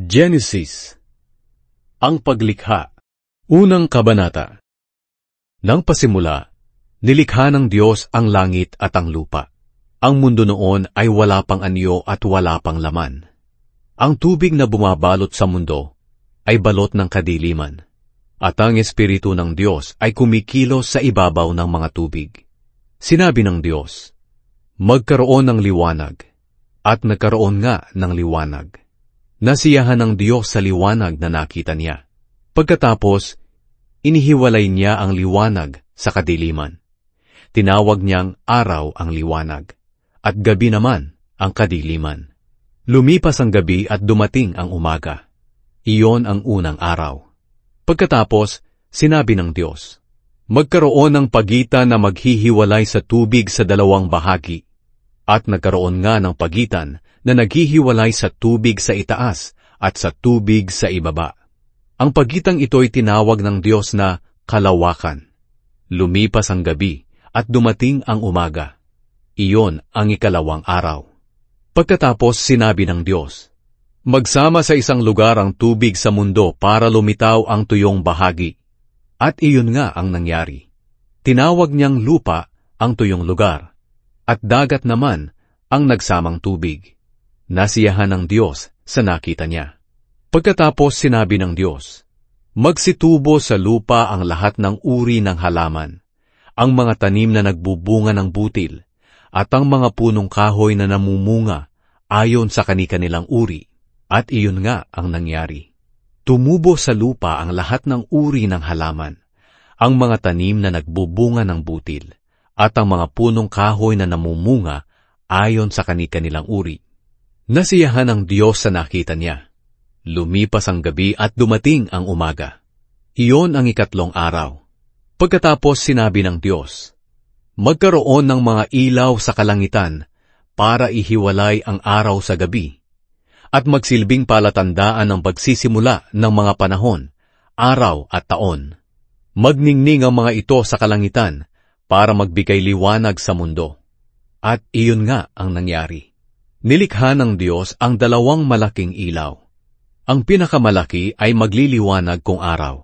Genesis. Ang paglikha. Unang kabanata. Nang pasimula, nilikha ng Diyos ang langit at ang lupa. Ang mundo noon ay wala pang anyo at wala pang laman. Ang tubig na bumabalot sa mundo ay balot ng kadiliman, at ang Espiritu ng Diyos ay kumikilos sa ibabaw ng mga tubig. Sinabi ng Diyos, magkaroon ng liwanag, at nagkaroon nga ng liwanag. Nasiyahan ng Diyos sa liwanag na nakita niya. Pagkatapos, inihiwalay niya ang liwanag sa kadiliman. Tinawag niyang araw ang liwanag, at gabi naman ang kadiliman. Lumipas ang gabi at dumating ang umaga. Iyon ang unang araw. Pagkatapos, sinabi ng Diyos, magkaroon ng pagitan na maghihiwalay sa tubig sa dalawang bahagi. At nagkaroon nga ng pagitan na naghihiwalay sa tubig sa itaas at sa tubig sa ibaba. Ang pagitang ito'y tinawag ng Diyos na kalawakan. Lumipas ang gabi at dumating ang umaga. Iyon ang ikalawang araw. Pagkatapos sinabi ng Diyos, magsama sa isang lugar ang tubig sa mundo para lumitaw ang tuyong bahagi. At iyon nga ang nangyari. Tinawag niyang lupa ang tuyong lugar, at dagat naman ang nagsamang tubig. Nasiyahan ng Diyos sa nakita niya. Pagkatapos sinabi ng Diyos, magsitubo sa lupa ang lahat ng uri ng halaman, ang mga tanim na nagbubunga ng butil, at ang mga punong kahoy na namumunga ayon sa kani-kanilang uri. At iyon nga ang nangyari. Tumubo sa lupa ang lahat ng uri ng halaman, ang mga tanim na nagbubunga ng butil, at ang mga punong kahoy na namumunga ayon sa kani-kanilang uri. Nasiyahan ng Diyos sa nakita niya. Lumipas ang gabi at dumating ang umaga. Iyon ang ikatlong araw. Pagkatapos sinabi ng Diyos, magkaroon ng mga ilaw sa kalangitan para ihiwalay ang araw sa gabi, at magsilbing palatandaan ng pagsisimula ng mga panahon, araw at taon. Magningning ang mga ito sa kalangitan para magbigay liwanag sa mundo. At iyon nga ang nangyari. Nilikha ng Diyos ang dalawang malaking ilaw. Ang pinakamalaki ay magliliwanag kung araw,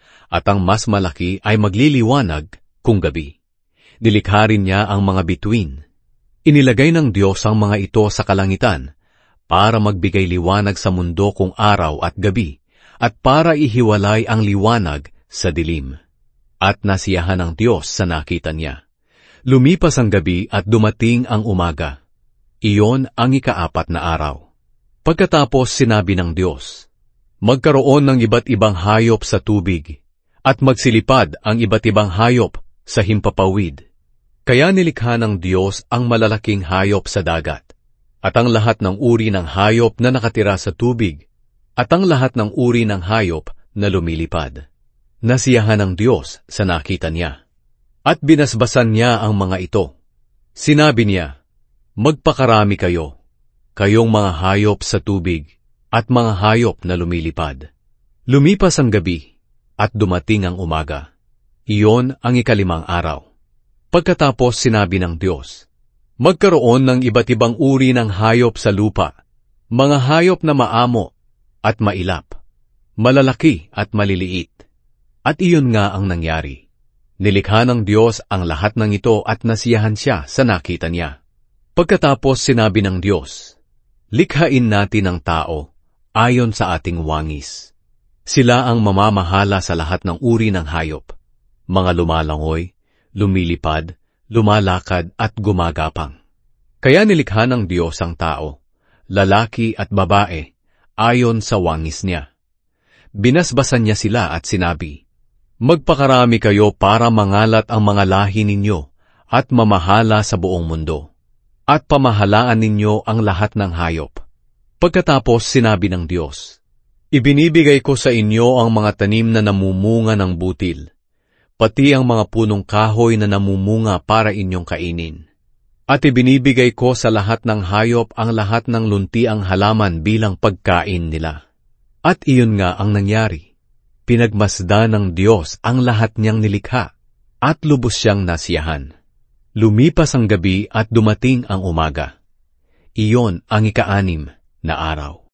at ang mas malaki ay magliliwanag kung gabi. Nilikha rin niya ang mga bituin. Inilagay ng Diyos ang mga ito sa kalangitan para magbigay liwanag sa mundo kung araw at gabi, at para ihiwalay ang liwanag sa dilim. At nasiyahan ng Diyos sa nakita niya. Lumipas ang gabi at dumating ang umaga. Iyon ang ikaapat na araw. Pagkatapos sinabi ng Diyos, magkaroon ng iba't ibang hayop sa tubig, at magsilipad ang iba't ibang hayop sa himpapawid. Kaya nilikha ng Diyos ang malalaking hayop sa dagat, at ang lahat ng uri ng hayop na nakatira sa tubig, at ang lahat ng uri ng hayop na lumilipad. Nasiyahan ng Diyos sa nakita niya, at binasbasan niya ang mga ito. Sinabi niya, magpakarami kayo, kayong mga hayop sa tubig, at mga hayop na lumilipad. Lumipas ang gabi, at dumating ang umaga. Iyon ang ikalimang araw. Pagkatapos sinabi ng Diyos, magkaroon ng iba't ibang uri ng hayop sa lupa, mga hayop na maamo at mailap, malalaki at maliliit. At iyon nga ang nangyari. Nilikha ng Diyos ang lahat ng ito at nasiyahan siya sa nakita niya. Pagkatapos sinabi ng Diyos, likhain natin ang tao ayon sa ating wangis. Sila ang mamamahala sa lahat ng uri ng hayop, mga lumalangoy, lumilipad, lumalakad at gumagapang. Kaya nilikha ng Diyos ang tao, lalaki at babae, ayon sa wangis niya. Binasbasan niya sila at sinabi, magpakarami kayo para mangalat ang mga lahi ninyo at mamahala sa buong mundo. At pamahalaan ninyo ang lahat ng hayop. Pagkatapos sinabi ng Diyos, ibinibigay ko sa inyo ang mga tanim na namumunga ng butil, pati ang mga punong kahoy na namumunga para inyong kainin. At ibinibigay ko sa lahat ng hayop ang lahat ng luntiang halaman bilang pagkain nila. At iyon nga ang nangyari. Pinagmasdan ng Diyos ang lahat niyang nilikha, at lubos siyang nasiyahan. Lumipas ang gabi at dumating ang umaga. Iyon ang ika-6 na araw.